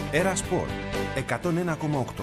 Έρα Σπορ 101,8.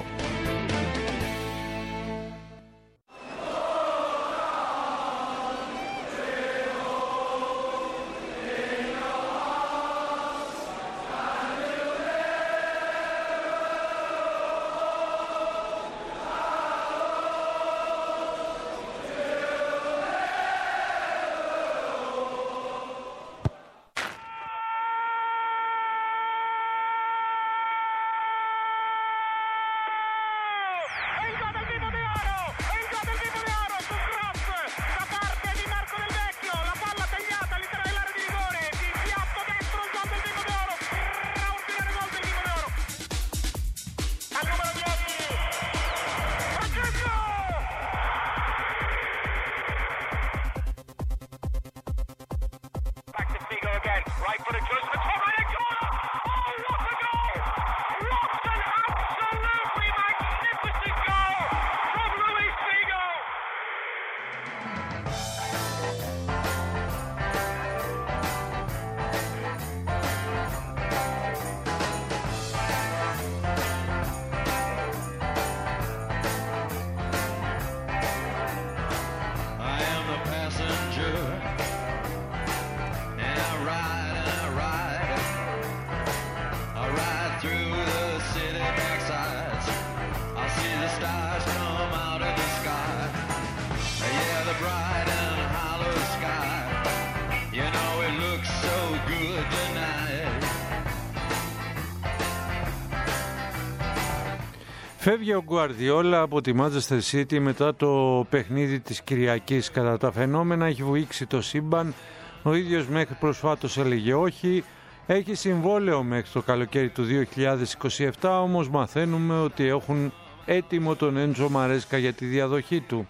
Φεύγει ο Γκουαρδιόλα από τη Manchester City μετά το παιχνίδι της Κυριακής. Κατά τα φαινόμενα έχει βουήξει το σύμπαν. Ο ίδιος μέχρι προσφάτως έλεγε όχι. Έχει συμβόλαιο μέχρι το καλοκαίρι του 2027, όμως μαθαίνουμε ότι έχουν έτοιμο τον Έντζο Μαρέσκα για τη διαδοχή του.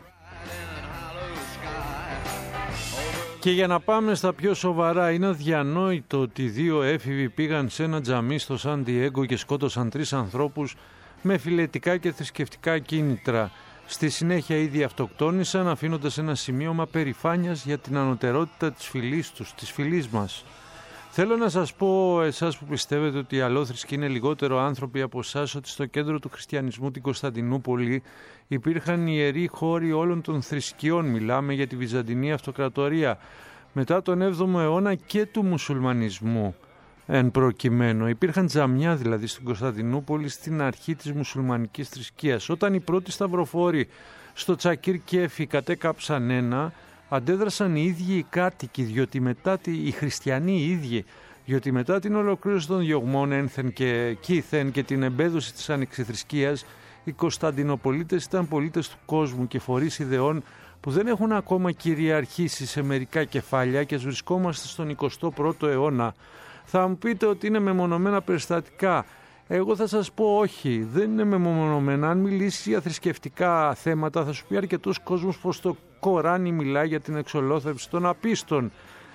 Και για να πάμε στα πιο σοβαρά, είναι αδιανόητο ότι δύο έφηβοι πήγαν σε ένα τζαμί στο Σαν Ντιέγκο και σκότωσαν 3 ανθρώπους με φιλετικά και θρησκευτικά κίνητρα. Στη συνέχεια ήδη αυτοκτόνησαν, αφήνοντας ένα σημείωμα περηφάνειας για την ανωτερότητα της φυλής τους, της φυλής μας. Θέλω να σας πω, εσάς που πιστεύετε ότι οι αλόθρησκοι είναι λιγότερο άνθρωποι από εσάς, ότι στο κέντρο του χριστιανισμού, την Κωνσταντινούπολη, υπήρχαν ιεροί χώροι όλων των θρησκειών. Μιλάμε για τη Βυζαντινή Αυτοκρατορία. Μετά τον 7ο αιώνα και του μουσουλμανισμού. Εν προκειμένου, υπήρχαν τζαμιά δηλαδή στην Κωνσταντινούπολη στην αρχή της μουσουλμανικής θρησκείας. Όταν οι πρώτοι σταυροφόροι στο Τσακίρ Κέφι κατέκαψαν ένα, αντέδρασαν οι ίδιοι οι κάτοικοι, διότι μετά οι χριστιανοί οι ίδιοι, διότι μετά την ολοκλήρωση των διωγμών ένθεν και κήθεν και την εμπέδωση της ανοιξιθρησκείας, οι Κωνσταντινοπολίτες ήταν πολίτες του κόσμου και φορείς ιδεών που δεν έχουν ακόμα κυριαρχήσει σε μερικά κεφάλια και βρισκόμαστε στον 21ο αιώνα. Θα μου πείτε ότι είναι μεμονωμένα περιστατικά. Εγώ θα σας πω όχι, δεν είναι μεμονωμένα. Αν μιλήσει για θρησκευτικά θέματα θα σου πει αρκετός κόσμος πως το Κοράνι μιλάει για την εξολόθρευση των απίστων.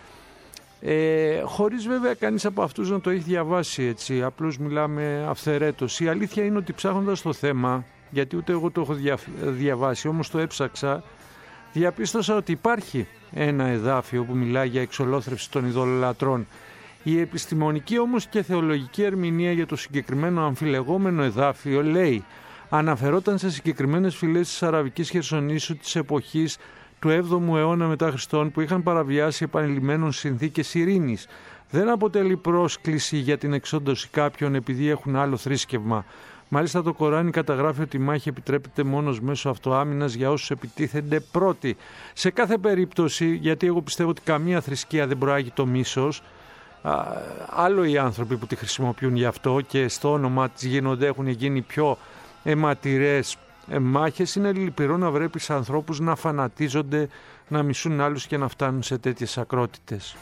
Χωρίς βέβαια κανείς από αυτούς να το έχει διαβάσει έτσι, απλώς μιλάμε αυθαιρέτως. Η αλήθεια είναι ότι ψάχνοντας το θέμα, γιατί ούτε εγώ το έχω διαβάσει, όμως το έψαξα, διαπίστωσα ότι υπάρχει ένα εδάφιο που μιλάει για εξολόθρευση των ειδωλολατρών. Η επιστημονική όμως και θεολογική ερμηνεία για το συγκεκριμένο αμφιλεγόμενο εδάφιο λέει, αναφερόταν σε συγκεκριμένες φυλές της Αραβικής Χερσονήσου της εποχής του 7ου αιώνα μετά Χριστόν που είχαν παραβιάσει επανειλημμένων συνθήκες ειρήνης. Δεν αποτελεί πρόσκληση για την εξόντωση κάποιων επειδή έχουν άλλο θρήσκευμα. Μάλιστα το Κοράνι καταγράφει ότι η μάχη επιτρέπεται μόνος μέσω αυτοάμυνας για όσους επιτίθενται πρώτοι. Σε κάθε περίπτωση, γιατί εγώ πιστεύω ότι καμία θρησκεία δεν προάγει το μίσος, άλλο οι άνθρωποι που τη χρησιμοποιούν γι' αυτό και στο όνομα της έχουν γίνει πιο αιματηρές μάχες, είναι λυπηρό να βλέπεις ανθρώπους να φανατίζονται, να μισούν άλλους και να φτάνουν σε τέτοιες ακρότητες.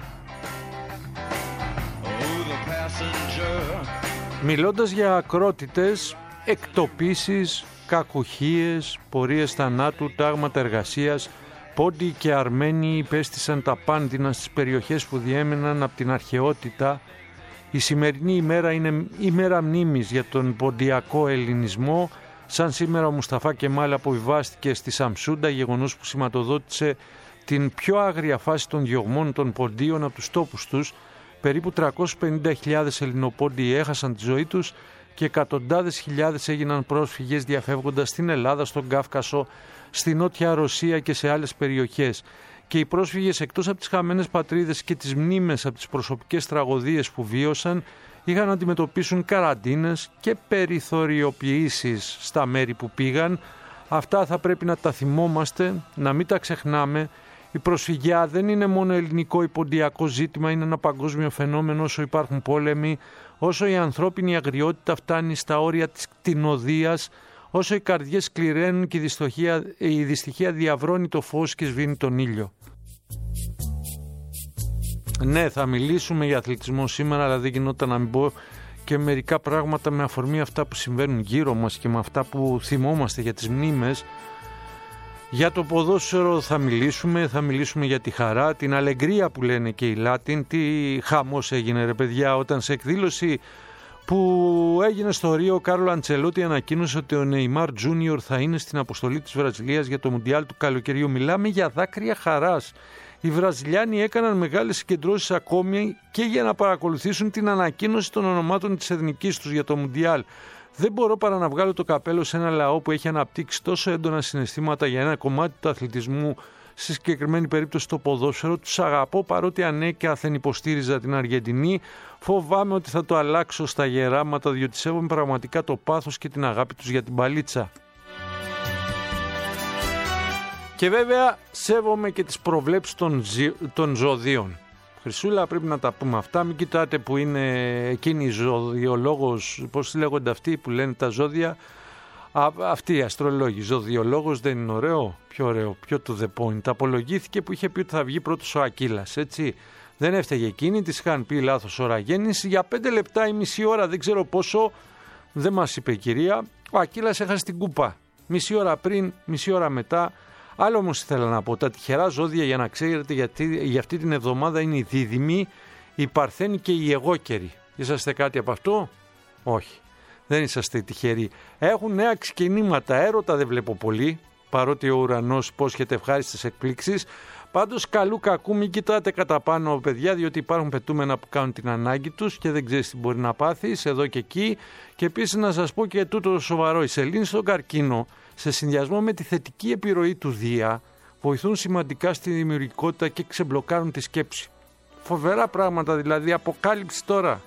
Μιλώντας για ακρότητες, εκτοπίσεις, κακουχίες, πορείες θανάτου, τάγματα εργασίας, Πόντιοι και Αρμένοι υπέστησαν τα πάνδυνα στις περιοχές που διέμεναν από την αρχαιότητα. Η σημερινή ημέρα είναι ημέρα μνήμης για τον ποντιακό ελληνισμό. Σαν σήμερα ο Μουσταφά Κεμάλ αποβιβάστηκε στη Σαμσούντα, γεγονός που σηματοδότησε την πιο άγρια φάση των διωγμών των ποντίων από τους τόπους τους, Περίπου 350.000 Ελληνοπόντιοι έχασαν τη ζωή τους και εκατοντάδες χιλιάδες έγιναν πρόσφυγες διαφεύγοντας στην Ελλάδα, στον Κάφκασο, στη Νότια Ρωσία και σε άλλες περιοχές. Και οι πρόσφυγες, εκτός από τις χαμένες πατρίδες και τις μνήμες από τις προσωπικές τραγωδίες που βίωσαν, είχαν να αντιμετωπίσουν καραντίνες και περιθωριοποιήσεις στα μέρη που πήγαν. Αυτά θα πρέπει να τα θυμόμαστε, να μην τα ξεχνάμε. Η προσφυγιά δεν είναι μόνο ελληνικό ή ποντιακό ζήτημα, είναι ένα παγκόσμιο φαινόμενο. Όσο υπάρχουν πόλεμοι, όσο η ανθρώπινη αγριότητα φτάνει στα όρια της κτηνοδείας, όσο οι καρδιές σκληραίνουν και η δυστυχία διαβρώνει το φως και σβήνει τον ήλιο. Ναι, θα μιλήσουμε για αθλητισμό σήμερα, αλλά δεν γινόταν να μην πω και μερικά πράγματα με αφορμή αυτά που συμβαίνουν γύρω μας και με αυτά που θυμόμαστε για τις μνήμες. Για το ποδόσφαιρο θα μιλήσουμε για τη χαρά, την αλεγκρία που λένε και οι Λάτιν. Τι χαμός έγινε ρε παιδιά όταν σε εκδήλωση που έγινε στο Ρίο ο Κάρλο Αντσελότη ανακοίνωσε ότι ο Νεϊμάρ Τζούνιορ θα είναι στην αποστολή της Βραζιλίας για το Μουντιάλ του καλοκαιριού. Μιλάμε για δάκρυα χαράς. Οι Βραζιλιάνοι έκαναν μεγάλες συγκεντρώσεις ακόμη και για να παρακολουθήσουν την ανακοίνωση των ονομάτων της εθνικής τους για το Μουντιάλ. Δεν μπορώ παρά να βγάλω το καπέλο σε ένα λαό που έχει αναπτύξει τόσο έντονα συναισθήματα για ένα κομμάτι του αθλητισμού, στη συγκεκριμένη περίπτωση το ποδόσφαιρο. Τους αγαπώ παρότι ανέκαθεν υποστήριζα την Αργεντινή. Φοβάμαι ότι θα το αλλάξω στα γεράματα διότι σέβομαι πραγματικά το πάθος και την αγάπη τους για την μπαλίτσα. Και βέβαια σέβομαι και τις προβλέψεις των ζωδίων. Χρυσούλα, πρέπει να τα πούμε αυτά. Μην κοιτάτε που είναι εκείνη η ζωδιολόγος, πώς λέγονται αυτοί που λένε τα ζώδια. Αυτή η αστρολόγη, ζωδιολόγος δεν είναι ωραίο? Πιο ωραίο, πιο to the point. Απολογήθηκε που είχε πει ότι θα βγει πρώτος ο Ακύλας, έτσι. Δεν έφταιγε εκείνη, της είχαν πει λάθος ώρα γέννηση. Για 5 λεπτά ή μισή ώρα, δεν ξέρω πόσο, δεν μας είπε η κυρία, ο Ακύλας έχασε την κούπα. Μισή ώρα πριν, μισή ώρα μετά. Άλλο όμως ήθελα να πω, τα τυχερά ζώδια για να ξέρετε γιατί για αυτή την εβδομάδα είναι οι Δίδυμοι, οι Παρθένοι και οι Αιγόκεροι. Είσαστε κάτι από αυτό? Όχι, δεν είσαστε τυχεροί. Έχουν νέα ξεκινήματα, έρωτα δεν βλέπω πολύ, παρότι ο ουρανός υπόσχεται ευχάριστες εκπλήξεις. Πάντως καλού κακού μην κοιτάτε κατά πάνω παιδιά, διότι υπάρχουν πετούμενα που κάνουν την ανάγκη τους και δεν ξέρεις τι μπορεί να πάθεις εδώ και εκεί. Και επίσης να σας πω και τούτο σοβαρό, η σελήνη στον καρκίνο σε συνδυασμό με τη θετική επιρροή του Δία βοηθούν σημαντικά στη δημιουργικότητα και ξεμπλοκάρουν τη σκέψη. Φοβερά πράγματα δηλαδή, αποκάλυψη τώρα.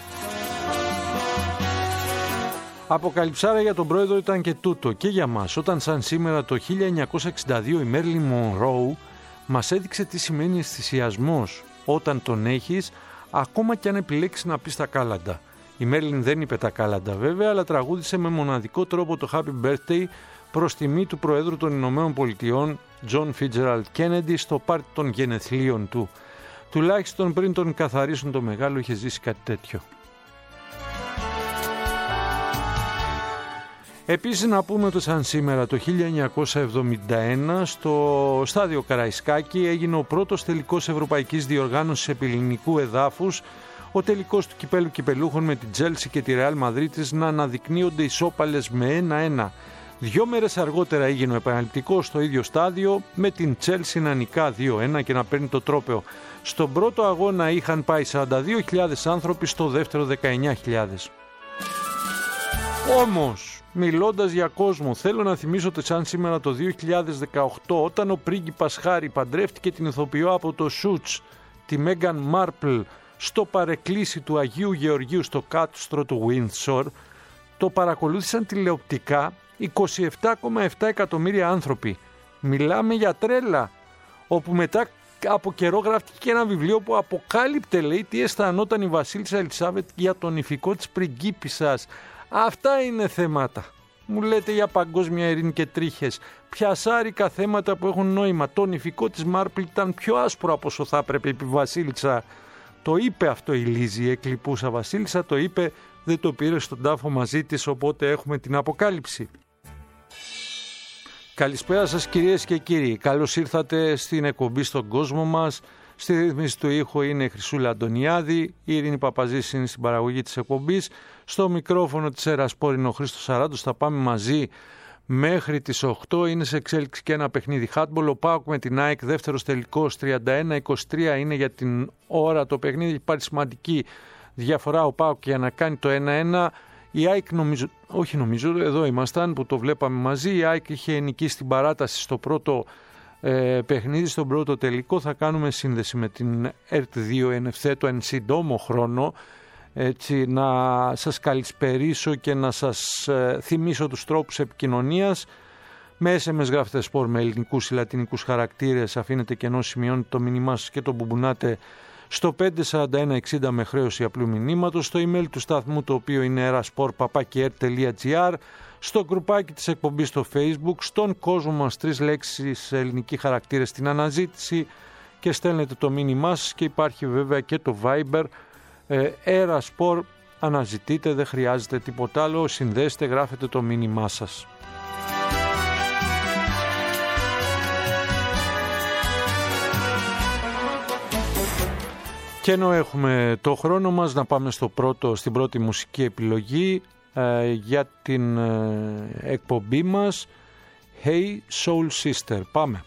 Αποκαλυψάρα για τον πρόεδρο ήταν και τούτο και για μας, όταν σαν σήμερα το 1962 η Μέρλιν Μονρόου μας έδειξε τι σημαίνει αισθησιασμός όταν τον έχεις, ακόμα και αν επιλέξεις να πεις τα κάλαντα. Η Μέρλιν δεν είπε τα κάλαντα βέβαια, αλλά τραγούδισε με μοναδικό τρόπο το Happy Birthday προς τιμή του Προέδρου των Ηνωμένων Πολιτειών, John Fitzgerald Kennedy, στο πάρτι των γενεθλίων του. Τουλάχιστον πριν τον καθαρίσουν το μεγάλο είχε ζήσει κάτι τέτοιο. Επίσης να πούμε ότι σαν σήμερα το 1971 στο στάδιο Καραϊσκάκη έγινε ο πρώτος τελικός ευρωπαϊκής διοργάνωσης επελληνικού εδάφους, ο τελικός του κυπέλου κυπελούχων με την Τσέλσι και τη Ρεάλ Μαδρίτης να αναδεικνύονται ισόπαλες με 1-1. 2 μέρες αργότερα έγινε ο επαναληπτικός στο ίδιο στάδιο με την Τσέλσι να νικά 2-1 και να παίρνει το τρόπαιο. Στον πρώτο αγώνα είχαν πάει 42.000 άνθρωποι, στο δεύτερο 19.000. Όμως, μιλώντας για κόσμο, θέλω να θυμίσω ότι σαν σήμερα το 2018, όταν ο πρίγκιπας Χάρι παντρεύτηκε την ηθοποιό από το Σούτς, τη Μέγκαν Μάρπλ, στο παρεκκλήσι του Αγίου Γεωργίου στο κάτωστρο του Windsor, το παρακολούθησαν τηλεοπτικά 27,7 εκατομμύρια άνθρωποι. Μιλάμε για τρέλα, όπου μετά από καιρό γράφτηκε και ένα βιβλίο που αποκάλυπτε, λέει, τι αισθανόταν η βασίλισσα Ελισάβετ για τον υφικό της πριγκίπισσας. Αυτά είναι θέματα. Μου λέτε για παγκόσμια ειρήνη και τρίχες. Πιασάρικα θέματα που έχουν νόημα. Το νηφικό της Μάρπλ ήταν πιο άσπρο από όσο θα έπρεπε η βασίλισσα. Το είπε αυτό η Λίζη, η εκλειπούσα βασίλισσα, το είπε, δεν το πήρε στον τάφο μαζί της, οπότε έχουμε την αποκάλυψη. Καλησπέρα σας κυρίες και κύριοι. Καλώς ήρθατε στην εκπομπή στον κόσμο μας. Στη ρύθμιση του ήχου είναι η Χρυσούλα Αντωνιάδη, η Ειρήνη Παπαζής είναι στην παραγωγή της εκπομπής. Στο μικρόφωνο της Ερασπόρ είναι ο Χρήστος Σαράντος. Θα πάμε μαζί μέχρι τις 8 είναι σε εξέλιξη και ένα παιχνίδι handball. Ο ΠΑΟΚ με την ΑΕΚ, δεύτερος τελικός, 31-23 είναι για την ώρα το παιχνίδι. Υπάρχει σημαντική διαφορά ο ΠΑΟΚ για να κάνει το 1-1. Η ΑΕΚ εδώ ήμασταν που το βλέπαμε μαζί. Η ΑΕΚ είχε νικήσει στην παράταση στο πρώτο παιχνίδι, στον πρώτο τελικό. Θα κάνουμε σύνδεση με την ΕΡΤ2 εν ευθέτω εν σύντομο χρόνο, έτσι να σας καλησπερίσω και να σας θυμίσω τους τρόπους επικοινωνίας. Με SMS γράφετε σπορ με ελληνικούς ή λατινικούς χαρακτήρες, αφήνετε κενό, σημειώνετε το μήνυμά σας και το μπουμπονάτε στο 54160 με χρέωση απλού μηνύματος, στο email του σταθμού, το οποίο είναι erasport@er.gr, στο γκρουπάκι της εκπομπής στο Facebook, στον κόσμο μας 3 λέξεις ελληνικοί χαρακτήρες στην αναζήτηση και στέλνετε το μήνυμά σας, και υπάρχει βέβαια και το Viber erasport, αναζητείτε, δεν χρειάζεται τίποτα άλλο, συνδέστε, γράφετε το μήνυμά σας. Και ενώ έχουμε το χρόνο μας, να πάμε στην πρώτη μουσική επιλογή για την εκπομπή μας. Hey Soul Sister, πάμε.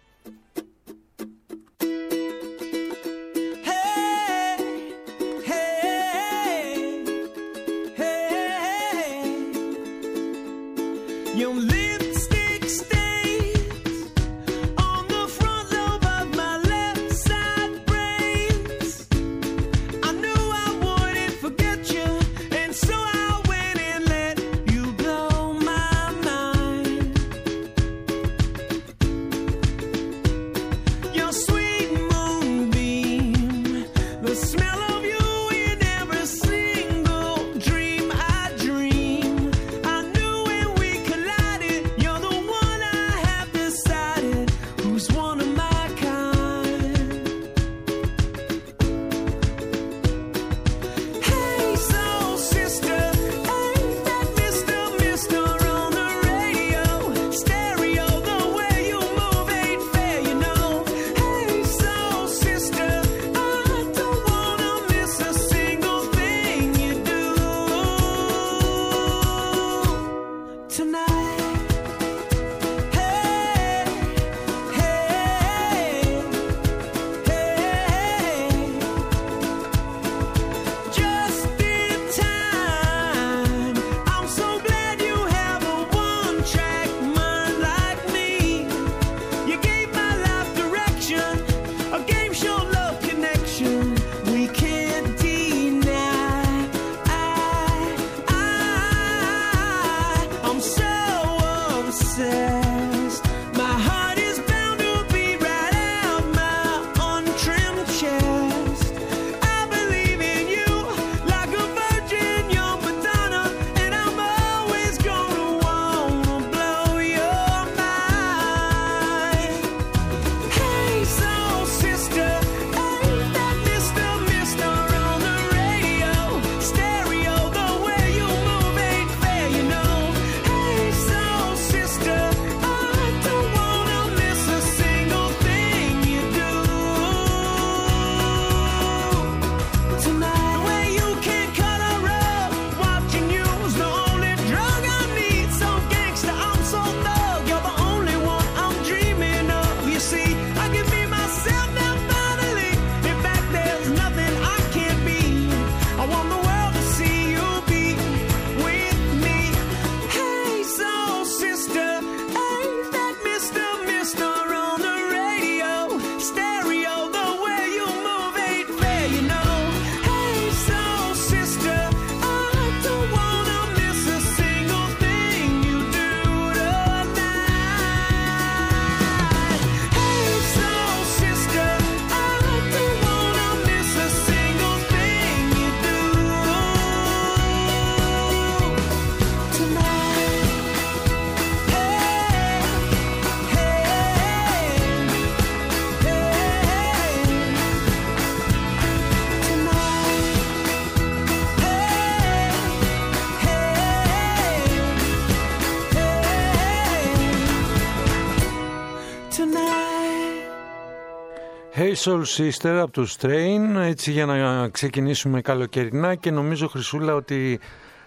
Hey Soul Sister από τους Train, έτσι για να ξεκινήσουμε καλοκαιρινά, και νομίζω, Χρυσούλα, ότι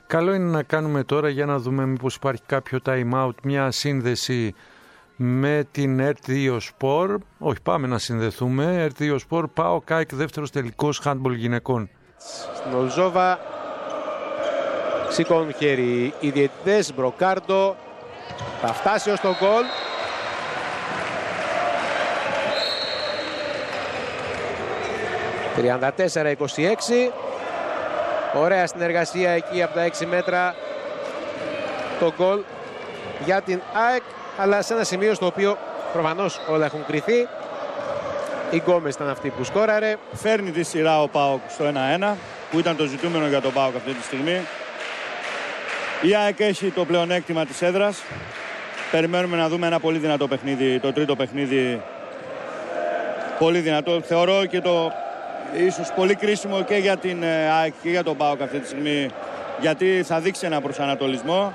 Καλό είναι να κάνουμε τώρα για να δούμε μήπως υπάρχει κάποιο time out, μια σύνδεση με την ΕΡΤ2 Sport. Όχι, πάμε να συνδεθούμε. ΕΡΤ2 Sport, ΠΑΟΚ ΑΕΚ, δεύτερος τελικός handball γυναικών. Στην Ολζόβα σηκώνουν χέρι οι διαιτητές. Μπροκάρντο θα φτάσει ως το γκολ. «34-26». Ωραία συνεργασία εκεί από τα 6 μέτρα. Το γκολ για την ΑΕΚ, αλλά σε ένα σημείο στο οποίο προφανώς όλα έχουν κρυθεί. Η Γκόμες ήταν αυτή που σκόραρε. Φέρνει τη σειρά ο ΠΑΟΚ στο 1-1, που ήταν το ζητούμενο για τον ΠΑΟΚ αυτή τη στιγμή. Η ΑΕΚ έχει το πλεονέκτημα της έδρας. Περιμένουμε να δούμε ένα πολύ δυνατό παιχνίδι, το τρίτο παιχνίδι. Πολύ δυνατό. Θεωρώ και το ίσως πολύ κρίσιμο και για την ΑΕΚ και για τον ΠΑΟΚ αυτή τη στιγμή, γιατί θα δείξει ένα προσανατολισμό.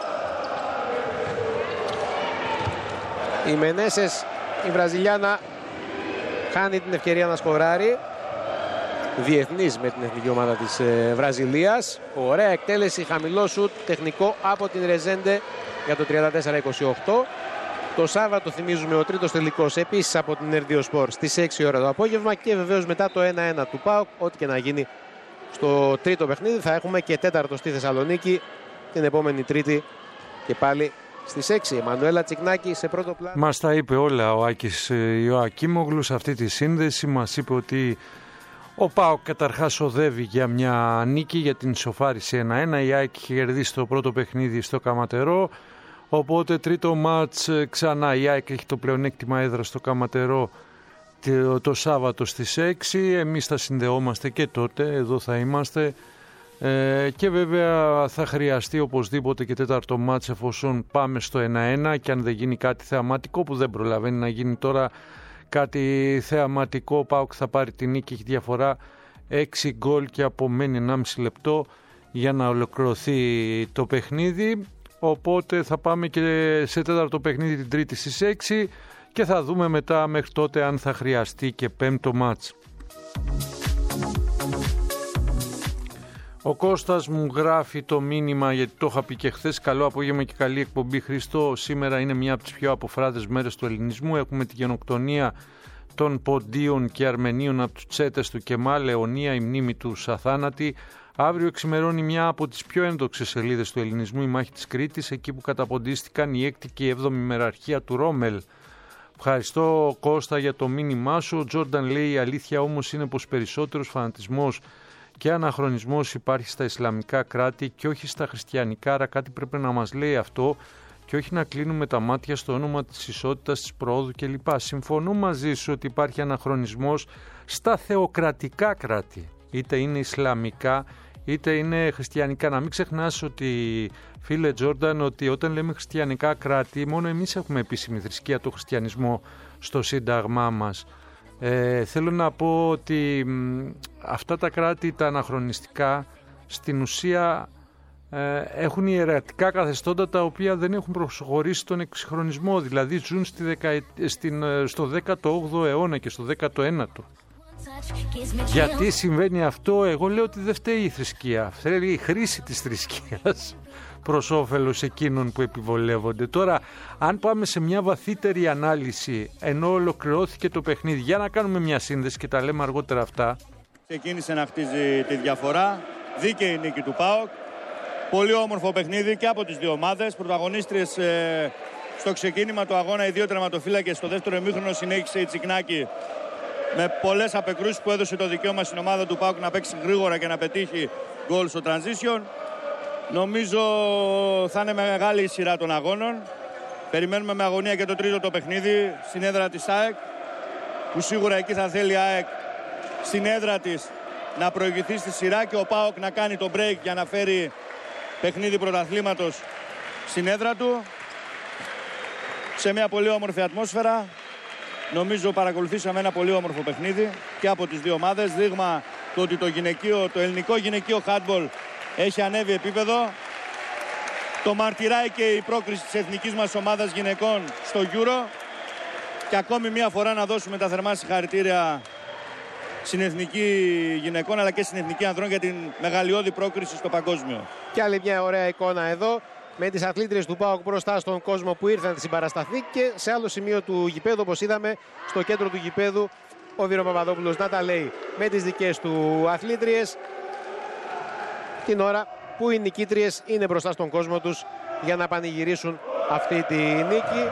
Η Μενέσες, η Βραζιλιάνα, χάνει την ευκαιρία να σκοράρει. Διεθνής με την εθνική ομάδα της Βραζιλίας. Ωραία εκτέλεση, χαμηλό σουτ, τεχνικό από την Ρεζέντε για το 34-28. Το Σάββατο, θυμίζουμε, ο τρίτος τελικός επίσης από την ΕΡΤ2 Sport στις 6 ώρα το απόγευμα, και βεβαίως μετά το 1-1 του ΠΑΟΚ. Ό,τι και να γίνει στο τρίτο παιχνίδι, θα έχουμε και τέταρτο στη Θεσσαλονίκη την επόμενη Τρίτη και πάλι στις 6. Μανουέλα Τσικνάκη σε πρώτο πλάνο. Μας τα είπε όλα ο Άκης Ιωακίμογλου σε αυτή τη σύνδεση. Μας είπε ότι ο ΠΑΟΚ καταρχάς οδεύει για μια νίκη, για την ισοφάριση 1-1. Η ΑΕΚ είχε κερδίσει το πρώτο παιχνίδι στο Καματερό. Οπότε τρίτο μάτς ξανά η ΑΕΚ έχει το πλεονέκτημα έδρα στο Καματερό το Σάββατο στις 6. Εμείς θα συνδεόμαστε και τότε, εδώ θα είμαστε. Και βέβαια θα χρειαστεί οπωσδήποτε και τέταρτο μάτς εφόσον πάμε στο 1-1, και αν δεν γίνει κάτι θεαματικό, που δεν προλαβαίνει να γίνει τώρα κάτι θεαματικό, ο ΠΑΟΚ θα πάρει την νίκη, έχει διαφορά 6 γκολ και απομένει 1,5 λεπτό για να ολοκληρωθεί το παιχνίδι. Οπότε θα πάμε και σε τέταρτο παιχνίδι την Τρίτη στις 6 και θα δούμε μετά μέχρι τότε αν θα χρειαστεί και πέμπτο μάτς. Ο Κώστας μου γράφει το μήνυμα, γιατί το είχα πει και χθες. Καλό απόγευμα και καλή εκπομπή, Χριστό. Σήμερα είναι μια από τις πιο αποφράδες μέρες του ελληνισμού. Έχουμε τη γενοκτονία των Ποντίων και Αρμενίων από τους τσέτες του Κεμάλ, αιωνία η μνήμη του αθάνατη. Αύριο εξημερώνει μια από τις πιο ένδοξες σελίδες του ελληνισμού, η μάχη της Κρήτης, εκεί που καταποντίστηκαν η 6η και η 7η μεραρχία του Ρόμελ. Ευχαριστώ, Κώστα, για το μήνυμά σου. Ο Τζόρνταν λέει: η αλήθεια όμως είναι πως περισσότερος φανατισμός και αναχρονισμός υπάρχει στα Ισλαμικά κράτη και όχι στα χριστιανικά, άρα κάτι πρέπει να μας λέει αυτό και όχι να κλείνουμε τα μάτια στο όνομα της ισότητας, της προόδου κλπ. Συμφωνώ μαζί σου ότι υπάρχει αναχρονισμός στα θεοκρατικά κράτη, είτε είναι Ισλαμικά είτε είναι χριστιανικά. Να μην ξεχνάς ότι, φίλε Τζόρνταν, ότι όταν λέμε χριστιανικά κράτη, μόνο εμείς έχουμε επίσημη θρησκεία, το χριστιανισμό, στο σύνταγμά μας. Θέλω να πω ότι αυτά τα κράτη, τα αναχρονιστικά, στην ουσία έχουν ιερατικά καθεστώτα τα οποία δεν έχουν προσχωρήσει τον εξυγχρονισμό, δηλαδή ζουν στο 18ο αιώνα και στο 19ο. Γιατί συμβαίνει αυτό? Εγώ λέω ότι δεν φταίει η θρησκεία, θέλει η χρήση της θρησκείας προς όφελος εκείνων που επιβολεύονται. Τώρα, αν πάμε σε μια βαθύτερη ανάλυση, ενώ ολοκληρώθηκε το παιχνίδι, για να κάνουμε μια σύνδεση και τα λέμε αργότερα αυτά. Ξεκίνησε να χτίζει τη διαφορά, δίκαιη νίκη του ΠΑΟΚ, πολύ όμορφο παιχνίδι και από τις δύο ομάδες. Πρωταγωνίστριες στο ξεκίνημα του αγώνα, οι δύο τερματοφύλακες. Στο δεύτερο ημίχρονο συνέχισε η Τσικνάκη με πολλές απεκρούσεις που έδωσε το δικαίωμα στην ομάδα του ΠΑΟΚ να παίξει γρήγορα και να πετύχει γκολ στο transition. Νομίζω θα είναι μεγάλη η σειρά των αγώνων. Περιμένουμε με αγωνία και το τρίτο το παιχνίδι στην έδρα της ΑΕΚ, που σίγουρα εκεί θα θέλει η ΑΕΚ στην έδρα της να προηγηθεί στη σειρά και ο ΠΑΟΚ να κάνει το break για να φέρει παιχνίδι πρωταθλήματος στην έδρα του, σε μια πολύ όμορφη ατμόσφαιρα. Νομίζω παρακολουθήσαμε ένα πολύ όμορφο παιχνίδι και από τις δύο ομάδες, δείγμα το ότι το ελληνικό γυναικείο handball έχει ανέβει επίπεδο. Το μαρτυράει και η πρόκριση της εθνικής μας ομάδας γυναικών στο Euro. Και ακόμη μια φορά να δώσουμε τα θερμά συγχαρητήρια στην εθνική γυναικών αλλά και στην εθνική ανδρών για την μεγαλειώδη πρόκριση στο παγκόσμιο. Και άλλη μια ωραία εικόνα εδώ με τις αθλήτριες του ΠΑΟΚ μπροστά στον κόσμο που ήρθε να τη συμπαρασταθεί και σε άλλο σημείο του γηπέδου, όπως είδαμε στο κέντρο του γηπέδου, ο Βίρο Παπαδόπουλος να τα λέει με τις δικές του αθλήτριες την ώρα που οι νικήτριες είναι μπροστά στον κόσμο τους για να πανηγυρίσουν αυτή τη νίκη.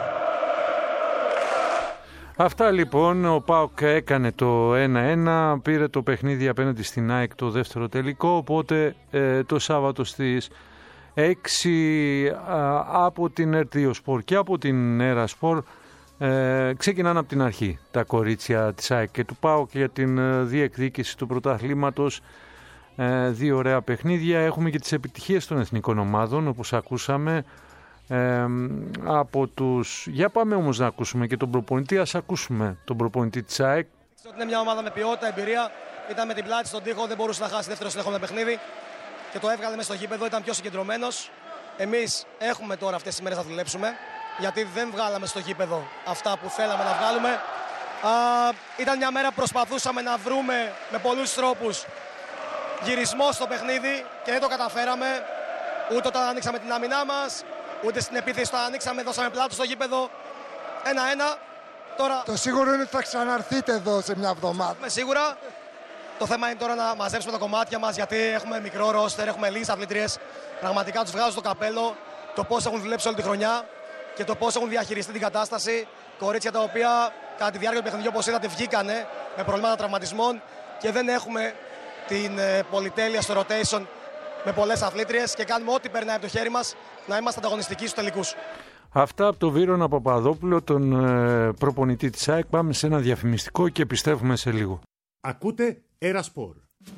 Αυτά λοιπόν, ο ΠΑΟΚ έκανε το 1-1, πήρε το παιχνίδι απέναντι στην ΑΕΚ το δεύτερο τελικό, οπότε το Σάββατο στις 6 από την R2 Sport και από την Era Sport ξεκινάνε από την αρχή τα κορίτσια της ΑΕΚ και του ΠΑΟΚ για την διεκδίκηση του πρωταθλήματος. Δύο ωραία παιχνίδια. Έχουμε και τις επιτυχίες των εθνικών ομάδων, όπως ακούσαμε από τους... Για πάμε όμως να ακούσουμε και τον προπονητή. Ας ακούσουμε τον προπονητή της ΑΕΚ. Είναι μια ομάδα με ποιότητα, εμπειρία. Ήταν με την πλάτη στον τοίχο, δεν μπορούσε να χάσει δεύτερο συνεχόμενο παιχνίδι και το έβγαλε μέσα στο γήπεδο, ήταν πιο συγκεντρωμένος. Εμείς έχουμε τώρα αυτές τις μέρες να δουλέψουμε, γιατί δεν βγάλαμε στο γήπεδο αυτά που θέλαμε να βγάλουμε. Ήταν μια μέρα που προσπαθούσαμε να βρούμε με πολλούς τρόπους γυρισμό στο παιχνίδι και δεν το καταφέραμε. Ούτε όταν ανοίξαμε την άμυνά μας, ούτε στην επίθεση όταν ανοίξαμε, δώσαμε πλάτο στο γήπεδο. 1-1. Τώρα... Το σίγουρο είναι ότι θα ξαναρθείτε εδώ σε μια εβδομάδα. Σίγουρα. Το θέμα είναι τώρα να μαζέψουμε τα κομμάτια μας, γιατί έχουμε μικρό ρόστερ, έχουμε λίγες αθλητρίες. Πραγματικά τους βγάζω στο καπέλο το πώς έχουν δουλέψει όλη τη χρονιά και το πώς έχουν διαχειριστεί την κατάσταση. Κορίτσια τα οποία κατά τη διάρκεια του παιχνιδιού, όπως είδατε, βγήκανε με προβλήματα τραυματισμών και δεν έχουμε την πολυτέλεια στο rotation με πολλές αθλήτριες και κάνουμε ό,τι περνάει από το χέρι μας να είμαστε ανταγωνιστικοί στους τελικούς. Αυτά από τον Βίρονα Παπαδόπουλο, τον προπονητή της ΑΕΚ. Πάμε σε ένα διαφημιστικό και επιστρέφουμε σε λίγο. Ακούτε Era Sport.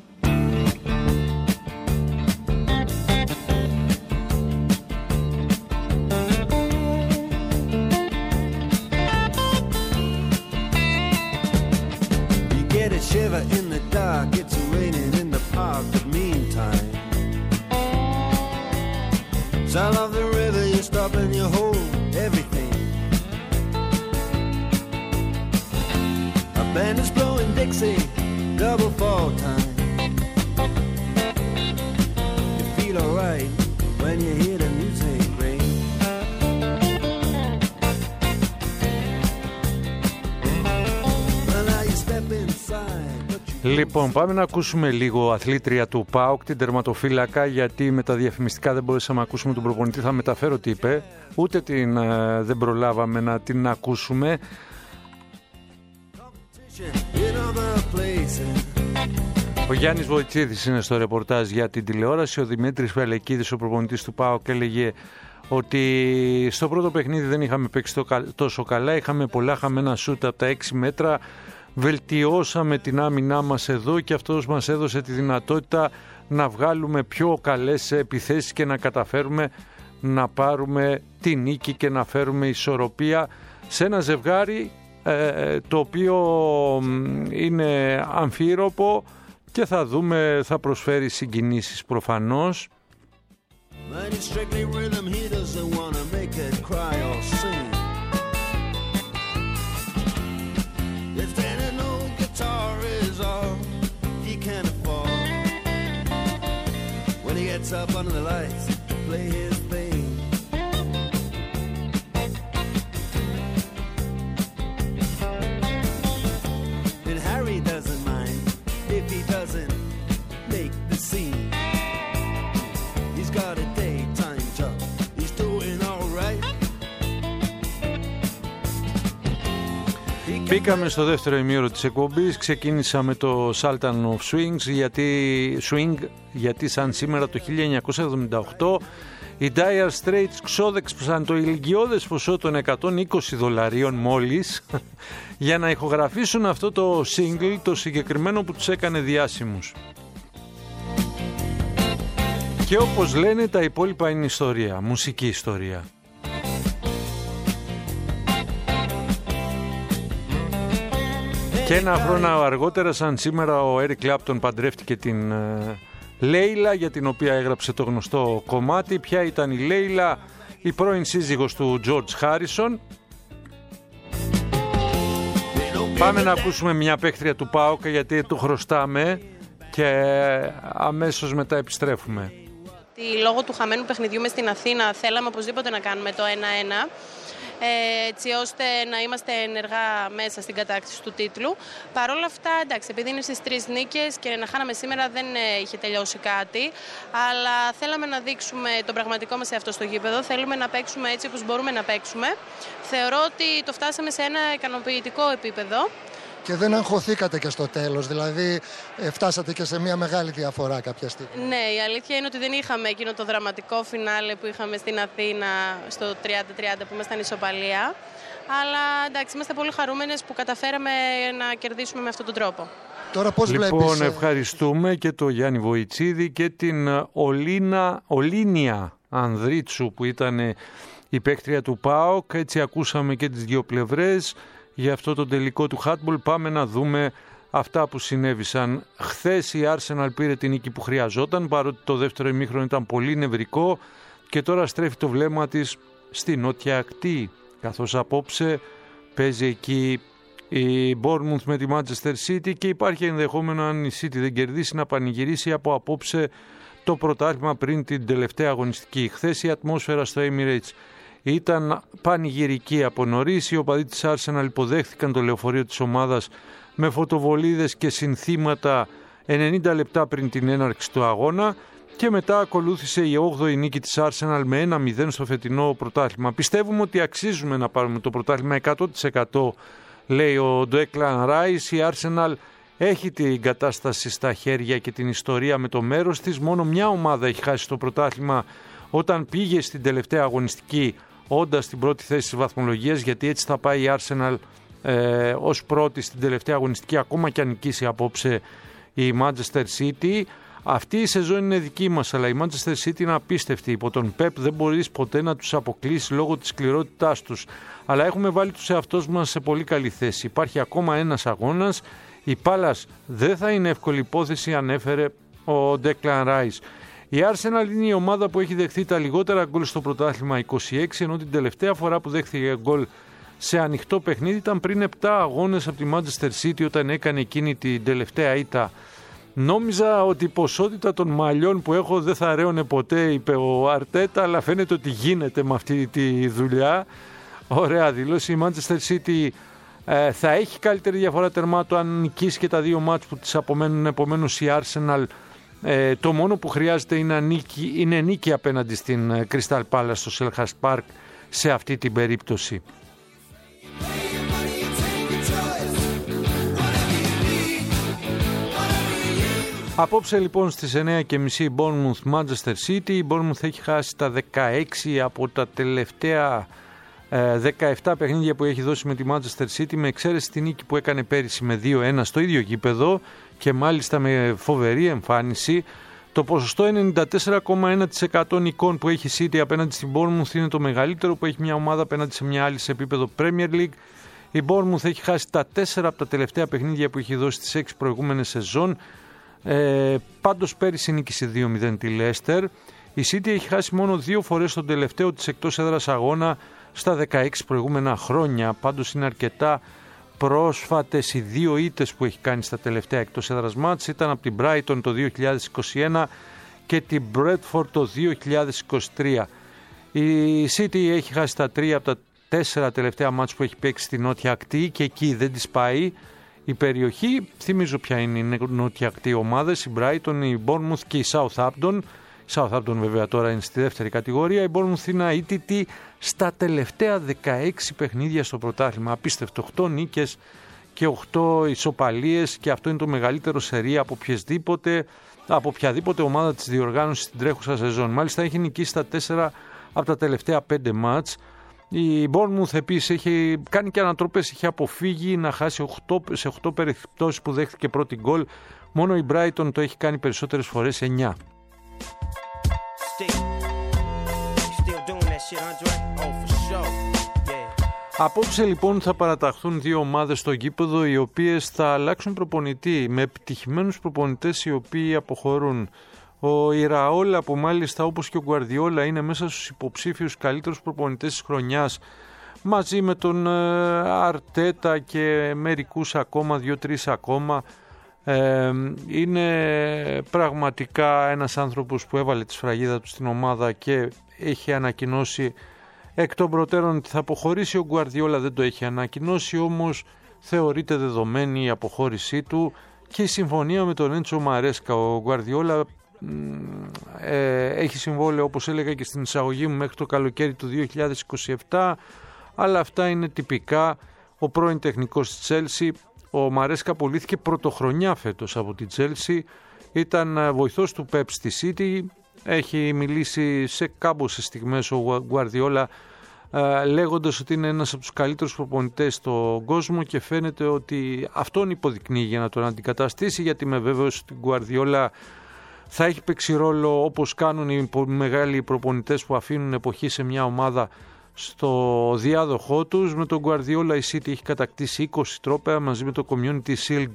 Shiver in the dark, it's raining in the park, but meantime sound of the river, you stop and you hold everything. A band is blowing Dixie, double fall time. You feel alright when you hear the music ring. Well, now you step inside. Λοιπόν, πάμε να ακούσουμε λίγο αθλήτρια του ΠΑΟΚ, την τερματοφύλακα, γιατί με τα διαφημιστικά δεν μπορέσαμε να ακούσουμε τον προπονητή. Θα μεταφέρω τι είπε, ούτε δεν προλάβαμε να την ακούσουμε. Ο Γιάννης Βοητσίδης είναι στο ρεπορτάζ για την τηλεόραση. Ο Δημήτρης Βελεκίδης, ο προπονητής του ΠΑΟΚ, έλεγε ότι στο πρώτο παιχνίδι δεν είχαμε παίξει τόσο καλά. Είχαμε πολλά χαμένα σούτ από τα 6 μέτρα. Βελτιώσαμε την άμυνά μας εδώ και αυτός μας έδωσε τη δυνατότητα να βγάλουμε πιο καλές επιθέσεις και να καταφέρουμε να πάρουμε τη νίκη και να φέρουμε ισορροπία σε ένα ζευγάρι το οποίο είναι αμφίροπο και θα δούμε, θα προσφέρει συγκινήσεις προφανώς. Up under the lights to play his thing. And Harry doesn't mind if he doesn't make the scene. He's got a daytime job, he's doing all right. Μπήκαμε στο δεύτερο ημίωρο της εκπομπής, ξεκίνησα με το Sultan of Swing, γιατί σαν σήμερα το 1978 οι Dire Straits ξόδεψαν το ηλικιώδες ποσό των $120 μόλις για να ηχογραφήσουν αυτό το single, το συγκεκριμένο που τους έκανε διάσημους. Και όπως λένε, τα υπόλοιπα είναι ιστορία, μουσική ιστορία. Και ένα χρόνο αργότερα, σαν σήμερα, ο Eric Clapton παντρεύτηκε την Λέιλα, για την οποία έγραψε το γνωστό κομμάτι. Ποια ήταν η Λέιλα? Η πρώην σύζυγος του George Harrison. Πάμε να ακούσουμε μια παίκτρια του ΠΑΟΚ, γιατί του χρωστάμε, και αμέσως μετά επιστρέφουμε. ότι λόγω του χαμένου παιχνιδιού μες στην Αθήνα θέλαμε οπωσδήποτε να κάνουμε το 1-1. Έτσι ώστε να είμαστε ενεργά μέσα στην κατάκτηση του τίτλου. Παρ' όλα αυτά, εντάξει, επειδή είναι στις 3 νίκες και να χάναμε σήμερα δεν είχε τελειώσει κάτι, αλλά θέλαμε να δείξουμε τον πραγματικό μας εαυτό στο γήπεδο, θέλουμε να παίξουμε έτσι όπως μπορούμε να παίξουμε. Θεωρώ ότι το φτάσαμε σε ένα ικανοποιητικό επίπεδο. Και δεν αγχωθήκατε και στο τέλος, δηλαδή φτάσατε και σε μια μεγάλη διαφορά κάποια στιγμή. Ναι, η αλήθεια είναι ότι δεν είχαμε εκείνο το δραματικό φινάλε που είχαμε στην Αθήνα στο 30-30 που ήμασταν ισοπαλία. Αλλά εντάξει, είμαστε πολύ χαρούμενες που καταφέραμε να κερδίσουμε με αυτόν τον τρόπο. Τώρα πώς βλέπεις... ευχαριστούμε και τον Γιάννη Βοητσίδη και την Ολίνια Ανδρίτσου που ήταν η παίκτρια του ΠΑΟΚ. Έτσι ακούσαμε και τις δύο πλευρές. Για αυτό το τελικό του handball πάμε να δούμε αυτά που συνέβησαν. Χθες η Arsenal πήρε την νίκη που χρειαζόταν, παρότι το δεύτερο ημίχρονο ήταν πολύ νευρικό και τώρα στρέφει το βλέμμα της στη νότια ακτή, καθώς απόψε παίζει εκεί η Bournemouth με τη Manchester City και υπάρχει ενδεχόμενο, αν η City δεν κερδίσει, να πανηγυρίσει από απόψε το πρωτάθλημα πριν την τελευταία αγωνιστική. Χθες η ατμόσφαιρα στο Emirates ήταν πανηγυρική από νωρίς. Οι οπαδοί της Arsenal υποδέχθηκαν το λεωφορείο της ομάδας με φωτοβολίδες και συνθήματα 90 λεπτά πριν την έναρξη του αγώνα και μετά ακολούθησε η 8η νίκη της Arsenal με 1-0 στο φετινό πρωτάθλημα. Πιστεύουμε ότι αξίζουμε να πάρουμε το πρωτάθλημα 100%, λέει ο Declan Rice. Η Arsenal έχει την κατάσταση στα χέρια και την ιστορία με το μέρος της. Μόνο μια ομάδα έχει χάσει το πρωτάθλημα όταν πήγε στην τελευταία αγωνιστική όντας στην πρώτη θέση της βαθμολογίας, γιατί έτσι θα πάει η Arsenal ως πρώτη στην τελευταία αγωνιστική, ακόμα και αν νικήσει απόψε η Manchester City. Αυτή η σεζόν είναι δική μας, αλλά η Manchester City είναι απίστευτη. Υπό τον Pep δεν μπορείς ποτέ να τους αποκλείσει λόγω της σκληρότητάς τους. Αλλά έχουμε βάλει τους εαυτούς μας σε πολύ καλή θέση. Υπάρχει ακόμα ένας αγώνας. Η Palace δεν θα είναι εύκολη υπόθεση, ανέφερε ο Declan Rice. Η Arsenal είναι η ομάδα που έχει δεχθεί τα λιγότερα γκολ στο πρωτάθλημα, 26, ενώ την τελευταία φορά που δέχθηκε γκολ σε ανοιχτό παιχνίδι ήταν πριν 7 αγώνες από τη Manchester City, όταν έκανε εκείνη την τελευταία ήττα. Νόμιζα ότι η ποσότητα των μαλλιών που έχω δεν θα ρέωνε ποτέ, είπε ο Αρτέτα, αλλά φαίνεται ότι γίνεται με αυτή τη δουλειά. Ωραία δήλωση. Η Manchester City θα έχει καλύτερη διαφορά τερμάτων αν νικήσει και τα δύο μάτς που της απομένουν. Επομένως η Arsenal το μόνο που χρειάζεται είναι νίκη απέναντι στην Crystal Palace στο Selhurst Park σε αυτή την περίπτωση. Απόψε λοιπόν στις 9:30 η Bournemouth Manchester City. Η Bournemouth έχει χάσει τα 16 από τα τελευταία 17 παιχνίδια που έχει δώσει με τη Manchester City, με εξαίρεση τη νίκη που έκανε πέρυσι με 2-1 στο ίδιο γήπεδο και μάλιστα με φοβερή εμφάνιση. Το ποσοστό 94,1% νικών που έχει η City απέναντι στην Bournemouth είναι το μεγαλύτερο που έχει μια ομάδα απέναντι σε μια άλλη σε επίπεδο Premier League. Η Bournemouth έχει χάσει τα 4 από τα τελευταία παιχνίδια που έχει δώσει στις 6 προηγούμενες σεζόν. Πάντως πέρυσι νίκησε 2-0 τη Leicester. Η City έχει χάσει μόνο 2 φορές τον τελευταίο της εκτός έδρας αγώνα στα 16 προηγούμενα χρόνια. Πάντως είναι αρκετά πρόσφατες οι 2 ήττες που έχει κάνει στα τελευταία εκτός έδρας μάτς. Ήταν από την Brighton το 2021 και την Bradford το 2023. Η City έχει χάσει τα 3 από τα 4 τελευταία μάτς που έχει παίξει στη νότια ακτή και εκεί δεν της πάει η περιοχή. Θυμίζω ποια είναι οι νότια ακτή ομάδες: η Brighton, η Bournemouth και η Southampton. Η Southampton βέβαια τώρα είναι στη δεύτερη κατηγορία. Η Bournemouth είναι αίτητη στα τελευταία 16 παιχνίδια στο πρωτάθλημα. Απίστευτο, 8 νίκες και 8 ισοπαλίες, και αυτό είναι το μεγαλύτερο σερί από οποιαδήποτε ομάδα της διοργάνωσης στην τρέχουσα σεζόν. Μάλιστα έχει νικήσει τα 4 από τα τελευταία 5 μάτς. Η Bournemouth επίσης έχει κάνει και ανατροπές, έχει αποφύγει να χάσει σε 8 περιπτώσεις που δέχτηκε πρώτη γκολ. Μόνο η Brighton το έχει κάνει περισσότερες φορές, 9. Απόψε λοιπόν θα παραταχθούν 2 ομάδες στο γήπεδο, οι οποίες θα αλλάξουν προπονητή με επιτυχημένους προπονητές οι οποίοι αποχωρούν. Ο Ιραόλα, που μάλιστα όπως και ο Γκουαρδιόλα είναι μέσα στους υποψήφιους καλύτερους προπονητές της χρονιάς, μαζί με τον Αρτέτα και μερικούς ακόμα, 2-3 ακόμα, Είναι πραγματικά ένας άνθρωπος που έβαλε τη σφραγίδα του στην ομάδα και έχει ανακοινώσει εκ των προτέρων ότι θα αποχωρήσει. Ο Γκουαρδιόλα δεν το έχει ανακοινώσει, όμως θεωρείται δεδομένη η αποχώρησή του και η συμφωνία με τον Έντσο Μαρέσκα. Ο Γκουαρδιόλα έχει συμβόλαιο, όπως έλεγα και στην εισαγωγή μου, μέχρι το καλοκαίρι του 2027, αλλά αυτά είναι τυπικά. Ο πρώην τεχνικός της Chelsea, ο Μαρέσκα, απολύθηκε πρωτοχρονιά φέτος από τη Chelsea, ήταν βοηθός του Pep στη City, έχει μιλήσει σε κάμποσες στιγμές ο Γκουαρδιόλα λέγοντας ότι είναι ένας από τους καλύτερους προπονητές στον κόσμο και φαίνεται ότι αυτόν υποδεικνύει για να τον αντικαταστήσει, γιατί είμαι βέβαιος ότι ο Γκουαρδιόλα θα έχει παίξει ρόλο όπως κάνουν οι μεγάλοι προπονητές που αφήνουν εποχή σε μια ομάδα στο διάδοχό τους. Με τον Γκουαρδιόλα η City έχει κατακτήσει 20 τρόπαια μαζί με το Community Shield.